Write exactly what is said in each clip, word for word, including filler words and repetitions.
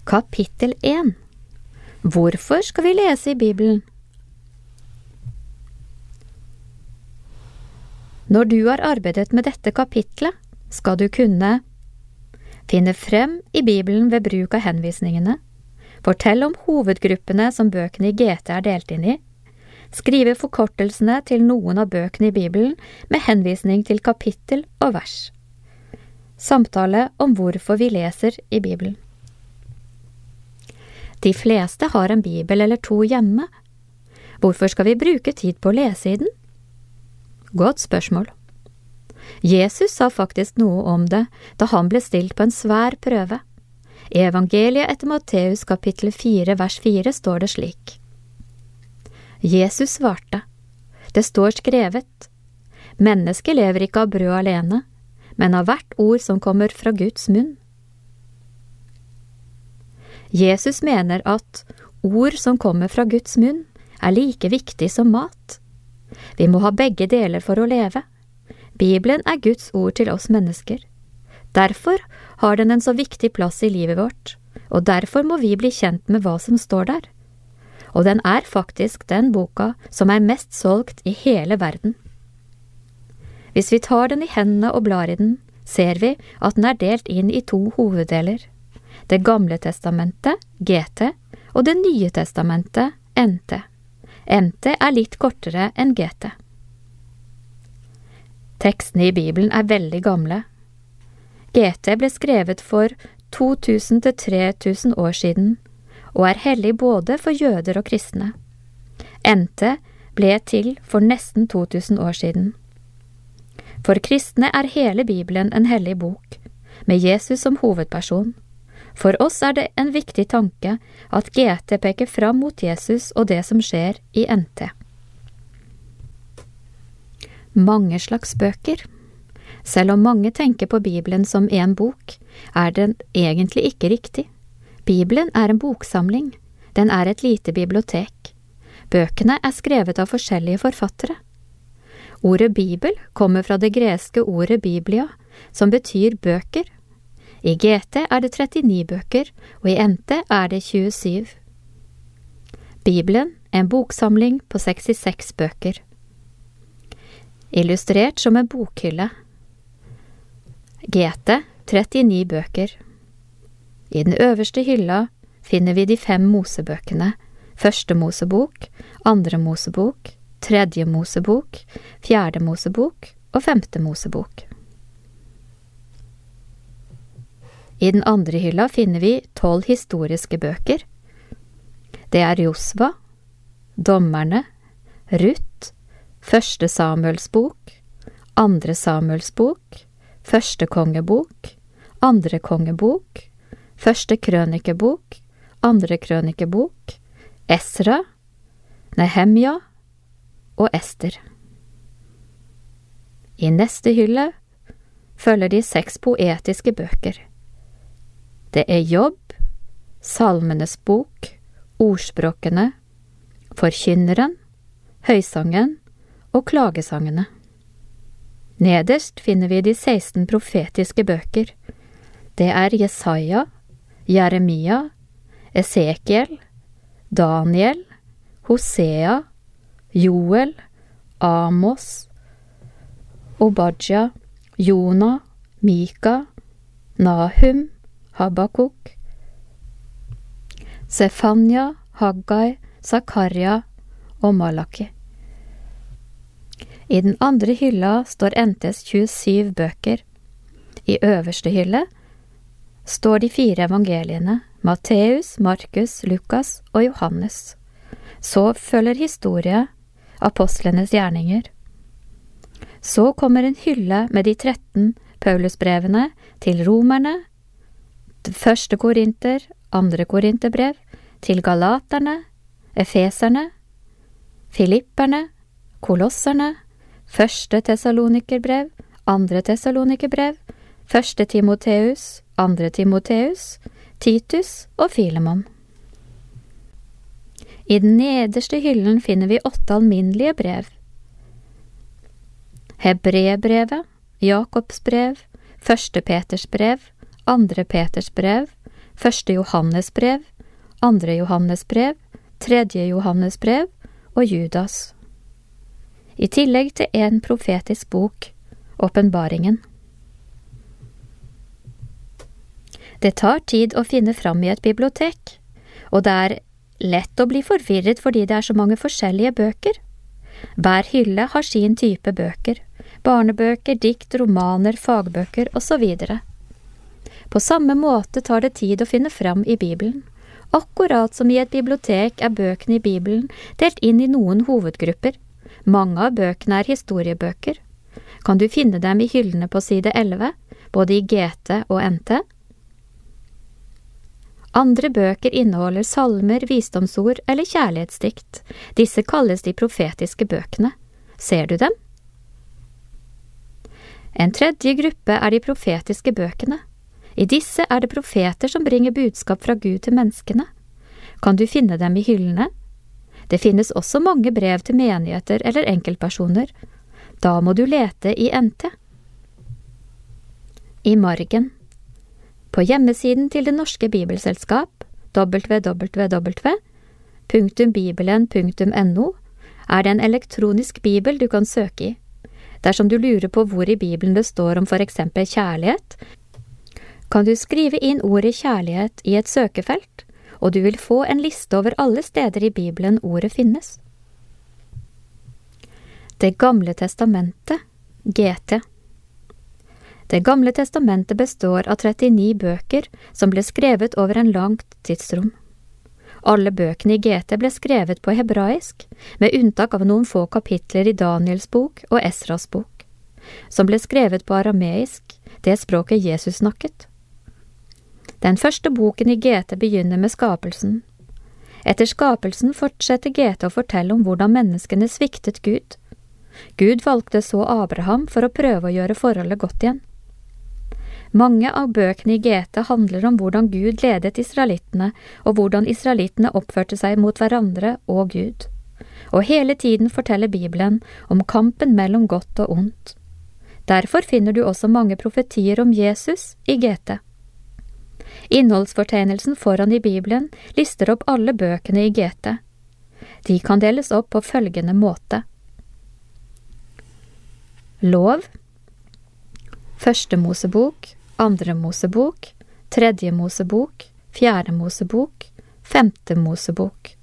Kapittel én. Hvorfor skal vi lese i Bibelen? Når du har arbeidet med dette kapitlet, skal du kunne finne frem i Bibelen ved bruk av henvisningene, fortelle om hovedgruppene som bøkene i G T er delt inn i, skrive forkortelsene til noen av bøkene i Bibelen med henvisning til kapittel og vers. Samtale om hvorfor vi leser i Bibelen. De fleste har en bibel eller to hjemme. Hvorfor skal vi bruke tid på å lese i den? Godt spørsmål. Jesus sa faktisk noe om det da han ble stilt på en svær prøve. I evangeliet etter Matteus kapittel fire vers fire står det slik. Jesus svarte, det står skrevet, mennesket lever ikke av brød alene, men av hvert ord som kommer fra Guds munn. Jesus mener at ord som kommer fra Guds munn er like viktig som mat. Vi må ha begge deler for å leve. Bibelen er Guds ord til oss mennesker. Derfor har den en så viktig plass i livet vårt, og derfor må vi bli kjent med hva som står der. Og den er faktisk den boka som er mest solgt i hele verden. Hvis vi tar den i hendene og blar i den, ser vi at den er delt inn i to hoveddeler. Det gamle testamentet, G T, og det nye testamentet, N T. N T er litt kortere enn G T. Tekstene i Bibelen er veldig gamle. G T ble skrevet for to tusen til tre tusen år siden, og er hellig både for jøder og kristne. N T ble til for nesten to tusen år siden. For kristne er hele Bibelen en hellig bok, med Jesus som hovedperson. For oss er det en viktig tanke at G T peker fram mot Jesus og det som skjer i N T. Mange slags bøker. Selv om mange tenker på Bibelen som en bok, er den egentlig ikke riktig. Bibelen er en boksamling. Den er et lite bibliotek. Bøkene er skrevet av forskjellige forfattere. Ordet Bibel kommer fra det greske ordet Biblia, som betyr bøker. I G T er det trettini bøker, og i N T er det tjuesyv. Bibelen er en boksamling på sekstiseks bøker. Illustrert som en bokhylle. G T, trettini bøker. I den øverste hylla finner vi de fem Mosebøkene, første Mosebok, andre Mosebok, tredje Mosebok, fjerde Mosebok og femte Mosebok. I den andre hylla finner vi tolv historiske bøker. Det er Josva, Dommerne, Ruth, første Samuels bok, andre Samuels bok, første kongebok, andre kongebok, første krønikebok, andre krønikebok, Esra, Nehemja og Ester. I neste hylle følger de seks poetiske bøker. Det er Jobb, Salmenes bok, Ordspråkene, Forkynneren, Høysangen og Klagesangene. Nederst finner vi de seksten profetiske bøker. Det er Jesaja, Jeremia, Esekiel, Daniel, Hosea, Joel, Amos, Obadja, Jona, Mika, Nahum, Habakuk, Sefania, Haggai, Zakaria og Malaki. I den andre hylla står N T's tjuesyv bøker. I øverste hylle står de fire evangeliene, Matteus, Markus, Lukas og Johannes. Så følger historie, apostlenes gjerninger. Så kommer en hylle med de tretten Paulusbrevene til romerne, første Korinter, andre Korinterbrev, til galaterne, efeserne, filipperne, kolosserne, første Tessalonikerbrev, andre Tessalonikerbrev, første Timoteus, andre Timoteus, Titus og Filemon. I den nederste hyllen finner vi åtte alminnelige brev. Hebreerbrevet, Jakobs brev, første Peters brev, andre Peters brev, Første Johannesbrev, Andre Johannesbrev, Tredje Johannesbrev og Judas. I tillegg til en profetisk bok, Åpenbaringen. Det tar tid å finne fram i et bibliotek, og det er lett å bli forvirret fordi det er så mange forskjellige bøker. Hver hylle har sin type bøker, barnebøker, dikt, romaner, fagbøker og så videre. På samme måte tar det tid å finne fram i Bibelen. Akkurat som i et bibliotek er bøkene i Bibelen delt inn i noen hovedgrupper. Mange av bøkene er historiebøker. Kan du finne dem i hyllene på side elleve, både i G T og N T? Andre bøker inneholder salmer, visdomsord eller kjærlighetsdikt. Disse kalles de profetiske bøkene. Ser du dem? En tredje gruppe er de profetiske bøkene. I disse er det profeter som bringer budskap fra Gud til menneskene. Kan du finne dem i hyllene? Det finnes også mange brev til menigheter eller enkeltpersoner. Da må du lete i N T. I margen. På hjemmesiden til Det Norske Bibelselskap, w w w punktum bibelen punktum n o, er det en elektronisk bibel du kan søke i. Dersom du lurer på hvor i Bibelen det står om for eksempel kjærlighet, kan du skrive inn ordet kjærlighet i et søkefelt, og du vil få en liste over alle steder i Bibelen ordet finnes. Det gamle testamentet, G T. Det gamle testamentet består av trettini bøker som ble skrevet over en langt tidsrom. Alle bøkene i G T ble skrevet på hebraisk, med unntak av noen få kapitler i Daniels bok og Esras bok, som ble skrevet på arameisk, det språket Jesus snakket. Den første boken i G T begynner med skapelsen. Etter skapelsen fortsetter G T å fortelle om hvordan menneskene sviktet Gud. Gud valgte så Abraham for å prøve å gjøre forholdet godt igjen. Mange av bøkene i G T handler om hvordan Gud ledet israelittene, og hvordan israelittene oppførte seg mot hverandre og Gud. Og hele tiden forteller Bibelen om kampen mellom godt og ondt. Derfor finner du også mange profetier om Jesus i G T. Innholdsfortegnelsen foran i Bibelen lister opp alle bøkene i G T. De kan deles opp på følgende måte. Lov. Første Mosebok, andre Mosebok, tredje Mosebok, fjerde Mosebok, femte Mosebok.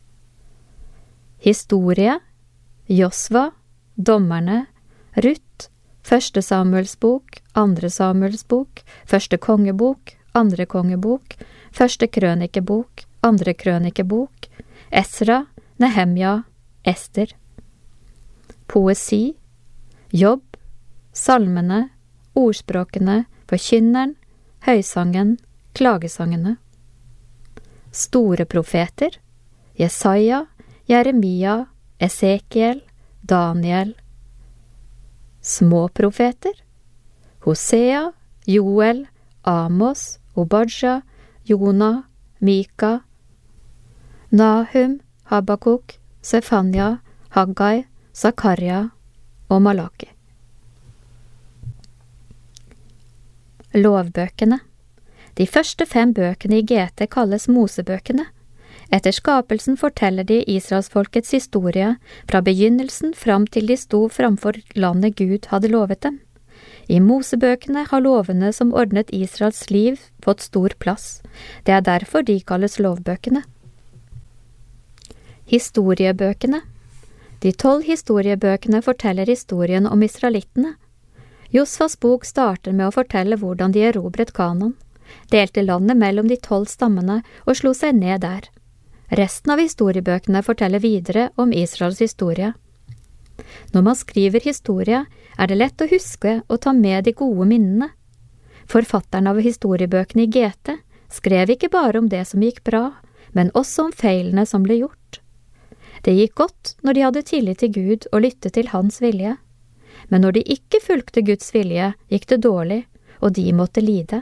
Historie, Josva, Dommerne, Ruth, første Samuels bok, andre Samuels bok, første kongebok, andre kongebok, første krønikebok, andre krønikebok, Esra, Nehemja, Ester. Poesi, Jobb, salmene, ordspråkene, forkynneren, høysangen, klagesangene. Store profeter, Jesaja, Jeremia, Esekiel, Daniel. Små profeter, Hosea, Joel, Amos, Obadja, Jona, Mika, Nahum, Habakuk, Sefania, Haggai, Zakaria og Malaki. Lovbøkene. De første fem bøkene i G T kalles Mosebøkene. Etter skapelsen forteller de Israelsfolkets historie fra begynnelsen fram til de sto framfor landet Gud hadde lovet dem. I Mosebøkene har lovene som ordnet Israels liv fått stor plass. Det er derfor de kalles lovbøkene. Historiebøkene. De tolv historiebøkene forteller historien om israelittene. Josvas bok starter med å fortelle hvordan de erobret Kanaan, delte landet mellom de tolv stammene og slo seg ned der. Resten av historiebøkene forteller videre om Israels historie. Når man skriver historie, er det lett å huske og ta med de gode minnene. Forfatteren av historiebøkene i G T skrev ikke bare om det som gikk bra, men også om feilene som ble gjort. Det gikk godt når de hadde tillit til Gud og lyttet til hans vilje. Men når de ikke fulgte Guds vilje, gikk det dårlig, og de måtte lide.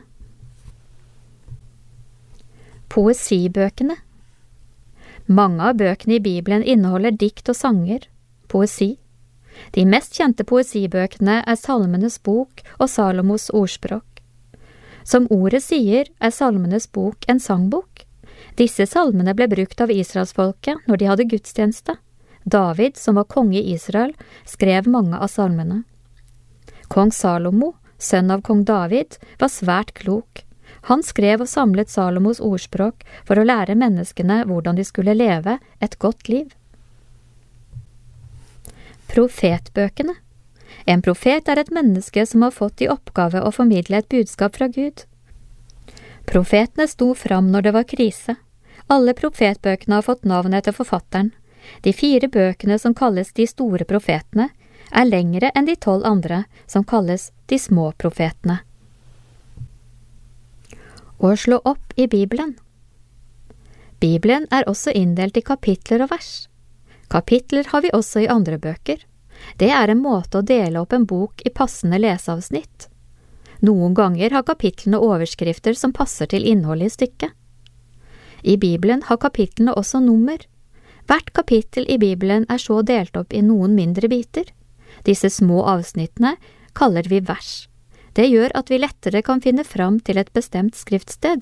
Poesibøkene. Mange av bøkene i Bibelen inneholder dikt og sanger, poesi. De mest kjente poesibøkene er Salmenes bok og Salomos ordspråk. Som ordet sier, er Salmenes bok en sangbok. Disse salmene ble brukt av Israelsfolket når de hadde gudstjeneste. David, som var konge i Israel, skrev mange av salmene. Kong Salomo, sønn av kong David, var svært klok. Han skrev og samlet Salomos ordspråk for å lære menneskene hvordan de skulle leve et godt liv. Profetbøkene. En profet er et menneske som har fått i oppgave å formidle et budskap fra Gud. Profetene sto fram når det var krise. Alle profetbøkene har fått navn etter forfatteren. De fire bøkene som kalles de store profetene, er lengre enn de tolv andre som kalles de små profetene. Å slå opp i Bibelen. Bibelen er også inndelt i kapitler og vers. Kapitler har vi også i andre bøker. Det er en måte å dele opp en bok i passende leseavsnitt. Noen ganger har kapitlene overskrifter som passer til innholdet i stykket. I Bibelen har kapitlene også nummer. Hvert kapittel i Bibelen er så delt opp i noen mindre biter. Disse små avsnittene kaller vi vers. Det gjør at vi lettere kan finne fram til et bestemt skriftsted.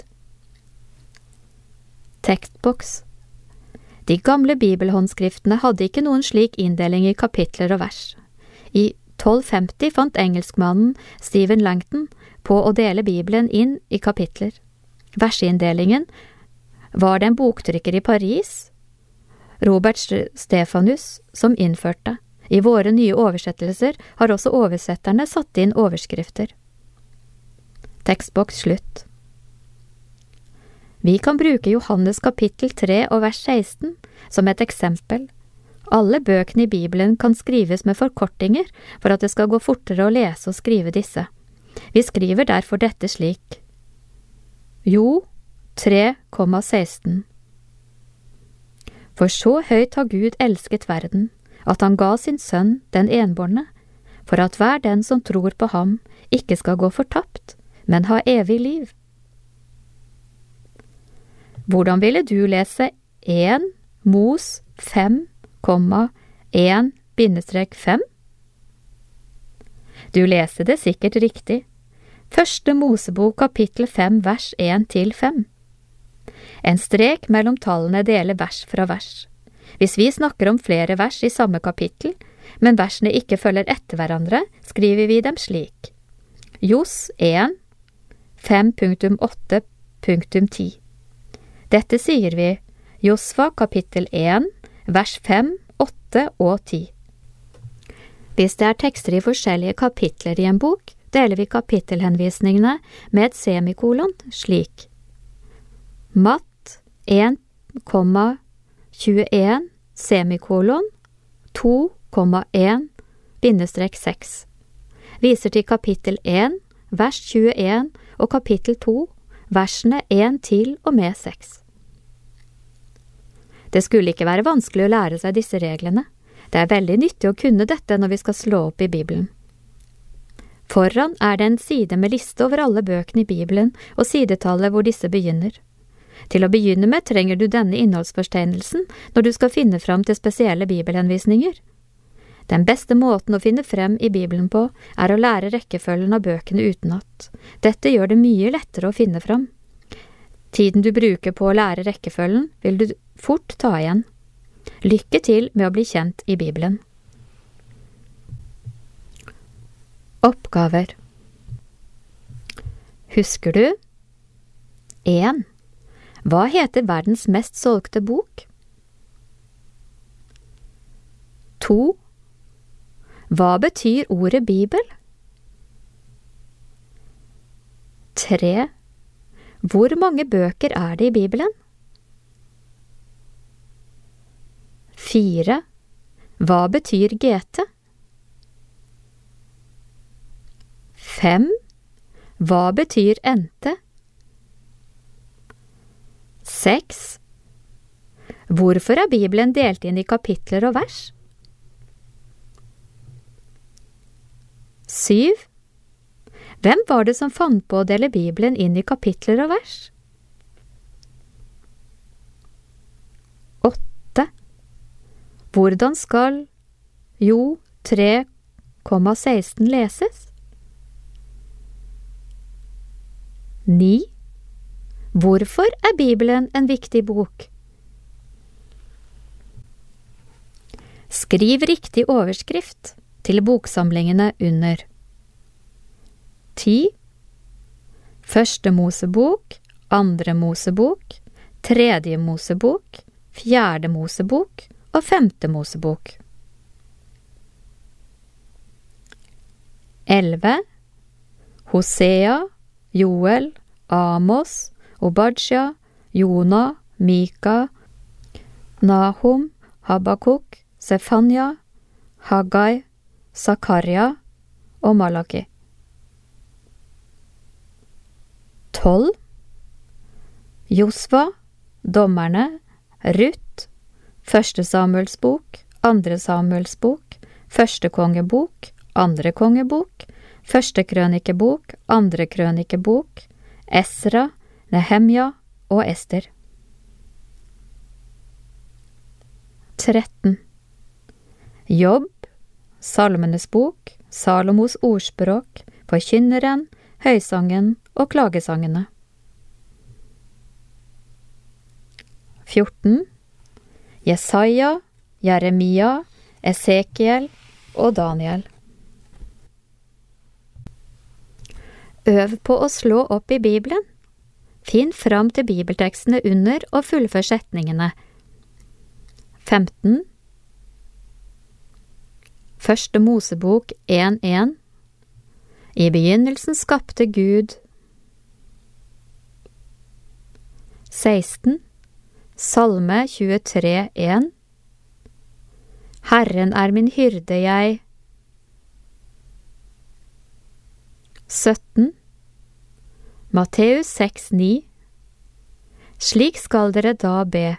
Tekstboks. De gamle bibelhåndskriftene hadde ikke noen slik inndeling i kapitler og vers. I tolv femti fant engelskmannen Stephen Langton på å dele Bibelen inn i kapitler. Versinndelingen var det en boktrykker i Paris, Robert Stefanus, som innførte. I våre nye oversettelser har også oversetterne satt inn overskrifter. Tekstboks slutt. Vi kan bruke Johannes kapittel tre og vers seksten som et eksempel. Alle bøkene i Bibelen kan skrives med forkortinger for at det skal gå fortere å lese og skrive disse. Vi skriver derfor dette slik. Jo, tre komma seksten. For så høyt har Gud elsket verden, at han ga sin sønn, den enbårne, for at hver den som tror på ham ikke skal gå fortapt, men ha evig liv. Hvordan ville du lese en Mos fem komma en bindestrek fem? Du leste det sikkert riktig. Første Mosebok kapittel fem vers en til fem. En strek mellom tallene deler vers fra vers. Hvis vi snakker om flere vers i samme kapittel, men versene ikke følger etter hverandre, skriver vi dem slik. Jos en, fem punktum åtte punktum ti. Dette sier vi Josva kapittel en, vers fem, åtte og ti. Hvis det er tekster i forskjellige kapitler i en bok, deler vi kapittelhenvisningene med et semikolon slik. Matt en komma tjueen semikolon to komma en bindestrek seks. Viser til kapittel en, vers tjueen og kapittel to, versene en til og med seks. Det skulle ikke være vanskelig å lære seg disse reglene. Det er veldig nyttig å kunne dette når vi skal slå opp i Bibelen. Foran er det en side med liste over alle bøkene i Bibelen og sidetallet hvor disse begynner. Til å begynne med trenger du denne innholdsfortegnelsen når du skal finne fram til spesielle bibelhenvisninger. Den beste måten å finne frem i Bibelen på er å lære rekkefølgen av bøkene utenat. Dette gjør det mye lettere å finne fram. Tiden du bruker på å lære rekkefølgen vil du fort ta igjen. Lykke til med å bli kjent i Bibelen. Oppgaver. Husker du? en. Hva heter verdens mest solgte bok? to. Hva betyr ordet Bibel? tre. Hvor mange bøker er det i Bibelen? fire. Hva betyr G T? fem. Hva betyr ente? seks. Hvorfor er Bibelen delt inn i kapitler og vers? syv. Hvem var det som fant på å dele Bibelen inn i kapitler og vers? åtte. Hvordan skal jo tre komma seksten leses? ni. Hvorfor er Bibelen en viktig bok? Skriv riktig overskrift til boksamlingene under. ti. Første Mosebok, andre Mosebok, tredje Mosebok, fjerde Mosebok og femte Mosebok. elleve. Hosea, Joel, Amos, Obadja, Jona, Mika, Nahum, Habakuk, Sefania, Haggai, Zakaria og Malaki. tolv. Josva, Dommerne, Ruth, Første Samuels bok, Andre Samuels bok, Første kongebok, Andre kongebok, Første krønikebok, Andre krønikebok, Esra, Nehemja og Ester. tretten. Jobb, Salmenes bok, Salomos ordspråk, Forkynneren, Høysangen og klagesangene. fjorten. Jesaja, Jeremia, Esekiel og Daniel. Øv på å slå opp i Bibelen. Finn fram til bibeltekstene under og fullfør setningene. femten. Første Mosebok en en. I begynnelsen skapte Gud. seksten. Salme tjuetre en. Herren er min hyrde, jeg. sytten. Matteus seks ni. Slik skal dere da be.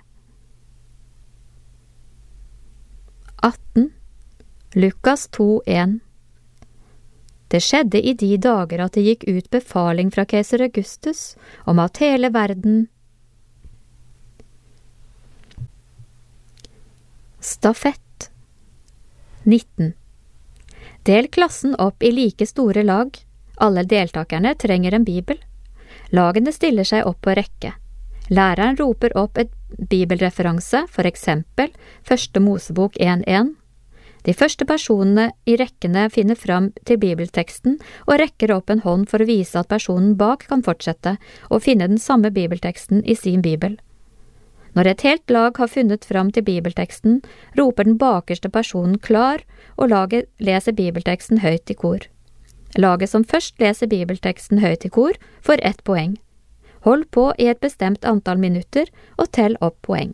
atten. Lukas to en. Det skjedde i de dager at det gikk ut befaling fra keiser Augustus om at hele verden Stafett. nitten. Del klassen opp i like store lag. Alle deltakerne trenger en bibel. Lagene stiller seg opp på rekke. Læreren roper opp et bibelreferanse, for eksempel Første Mosebok en en. De første personene i rekkene finner fram til bibelteksten og rekker opp en hånd for å vise at personen bak kan fortsette og finne den samme bibelteksten i sin bibel. Når et helt lag har funnet fram til bibelteksten, roper den bakerste personen klar, og laget leser bibelteksten høyt i kor. Laget som først leser bibelteksten høyt i kor, får ett poeng. Hold på i et bestemt antall minutter og tell opp poeng.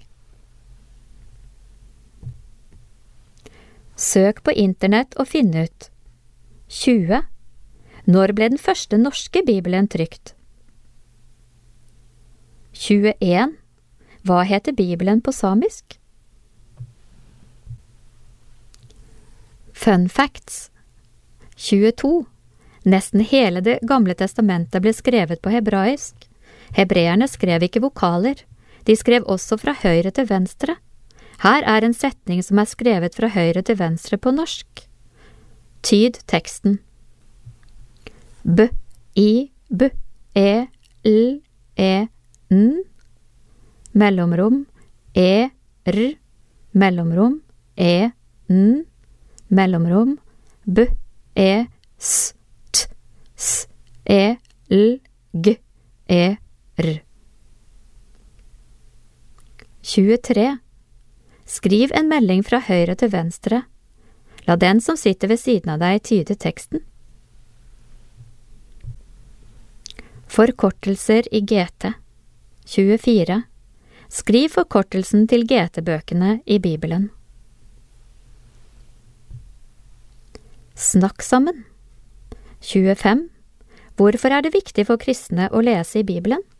Søk på internett og finn ut. tjue. Når ble den første norske bibelen trykt? tjueen. Hva heter Bibelen på samisk? Fun facts. tjueto. Nesten hele det gamle testamentet ble skrevet på hebraisk. Hebreerne skrev ikke vokaler. De skrev også fra høyre til venstre. Her er en setning som er skrevet fra høyre til venstre på norsk. Tyd teksten. B, I, B, E, L, E, N. Mellomrom, E, R, mellomrom, E, N, mellomrom, B, E, S, T, S, E, L, G, E, R. tjuetre. Skriv en melding fra høyre til venstre. La den som sitter ved siden av deg tyde teksten. Forkortelser i G T. tjuefire. Skriv forkortelsen til G T-bøkene i Bibelen. Snakk sammen. tjuefem. Hvorfor er det viktig for kristne å lese i Bibelen?